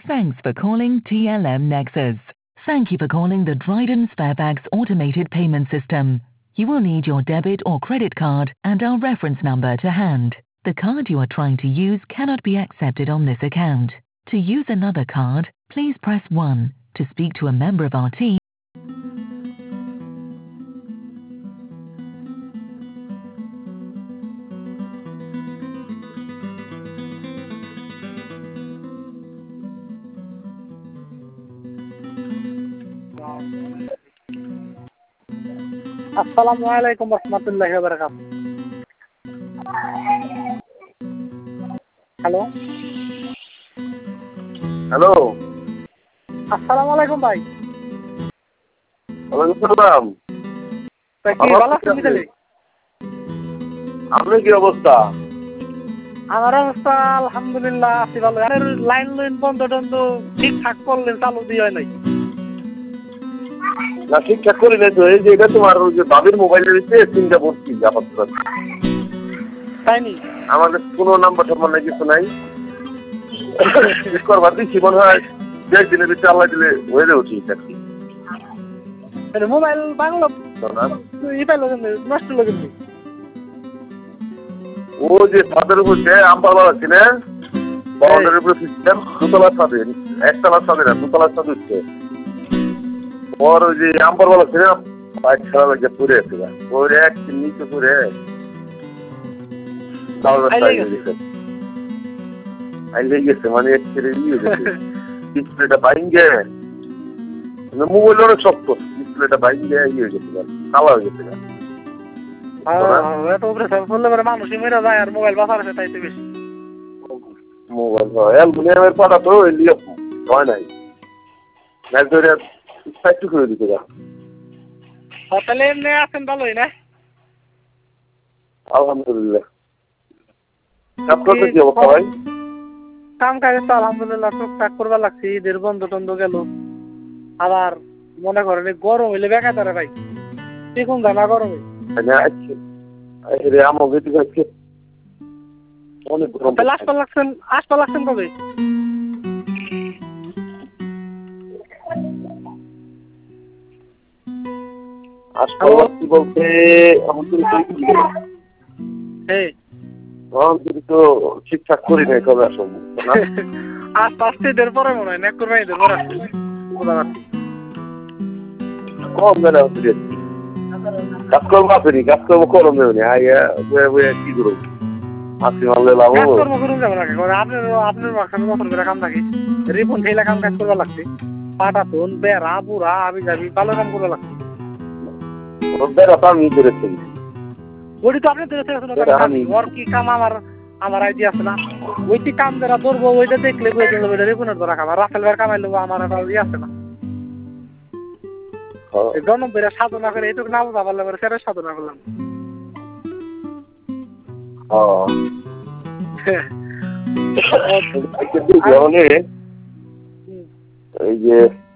Thanks for calling TLM Nexus. Thank you for calling the Dryden Sparebags automated payment system. You will need your debit or credit card and our reference number to hand. The card you are trying to use cannot be accepted on this account. To use another card, please press 1. To speak to a member of our team. আসসালামু আলাইকুম রহমতুল্লাহি ওয়া বারাকাতুহু। Hello hello, আসসালামু আলাইকুম ভাই। ওয়ালাইকুম সালাম। কি ভালো আছেন বিকেলে? আপনার কি অবস্থা? আমার অবস্থা আলহামদুলিল্লাহ আছি ভালো। আরে লাইন বন্ধ টন্ধ ঠিকঠাক করলেন, চালু দিয়ে হয় নাই। না, ঠিকঠাক করি নাই তো। এই যে এটা তোমার ওই যে বাবির মোবাইলের সিমটা ভর্তি আপাতত। তাই নি? আমাদের কোনো নাম্বার টাম্বার নাই, কিছু নাই। ঠিক করবার দিচ্ছি, মনে হয় 1 দিনের ভিতরে আল্লাহ দিলে হয়ে যাবে ঠিক আছে। মোবাইল বাংলা ই পাইল নষ্ট লাগে। ও যে ছাদের উপর যে আমপালা আছে না, বাউন্ডারির উপরে সিস্টেম, দুতলার ছাদে, একতলার ছাদে না, দুতলার ছাদ উঠছে। ওর ওই যে আমপারওয়ালা আছে না, বাইক ছাড়া লাগে পড়ে আছে, ওর এক নিচে পড়ে গেছে, মানে ডিসপ্লেটা বাইঙ্গে, মোবাইল অনেক শক্ত, ডিসপ্লেটা বাইঙ্গে ইয়ে হয়ে গেছে, কালা হয়ে গেছে। মানুষই মেরে যায় আর মোবাইল বাঁচার আছে তাইতে বেশি। মোবাইল অ্যালুমিনিয়ামের পাটা তো হয় নাই, একটু করে দিতে গা। তাহলে এমনি আছেন ভালোই না? আলহামদুলিল্লাহ। কি অবস্থা ভাই? কাম কাজ তো আলহামদুলিল্লাহ টুকটাক করবার লাগছে। ঈদের বন্ধ টন্ধ গেল, আবার মনে করেন গরম হইলে বেকার ধরে ভাই, দেখুন জানা গরমে অনেক গরম। আসপা লাগছেন কবে? বলতে তো ঠিকঠাক করি নাই, কবে আসবো আস্তে আস্তে ঈদের পরে মনে হয় না করবে, ঈদের পরে আসছে কম বেলা হচ্ছে। কাজকর্ম আসেনি, কাজকর্ম করম দেবেনি, কি করবো আসি মারলে লাভ। কাজকর্ম করুন যাবো নাকি আপনার মাঝখানে নতুন করে কাম থাকি, রিপন খেলা কাম কাজ করবা লাগছে, পাটা ফোন বেড়া বুড়া আবি যাবি ভালো কাম করবা লাগছে। আমি ধরেছি ওই তো আপনি ওর কি কাম আমার আইডিয়া আছে না, ওইটি কাম যারা ধরবো ওইটা দেখলে ওইটা রিপনের ধরা খাবার রাফেল বের কামাই লোক আমার ইয়ে আছে না, জনম বেড়ে সাধনা করে এইটুকু না বোঝা পারলে সেটা সাধনা করলাম। এই যে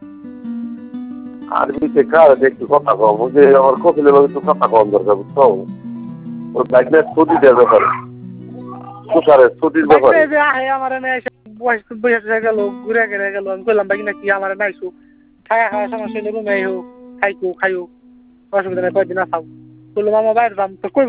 আরবিতে কার একটু কথা কম, যে আমার কপিলের একটু কথা কম দরকার, বুঝছো? ওর বাইকের ছুটি দেওয়ার ব্যাপারে, তুষারের ছুটির ব্যাপারে আমার বসে গেল ঘুরে ঘুরে গেল, আমি বললাম ভাই নাকি আমার নাইছো খায়া খাওয়া সমস্যা রুমে হোক খাইকো খাইও, অসুবিধা নেই, কয়েকদিন আসাও বললাম আমার বাইরে দাম তো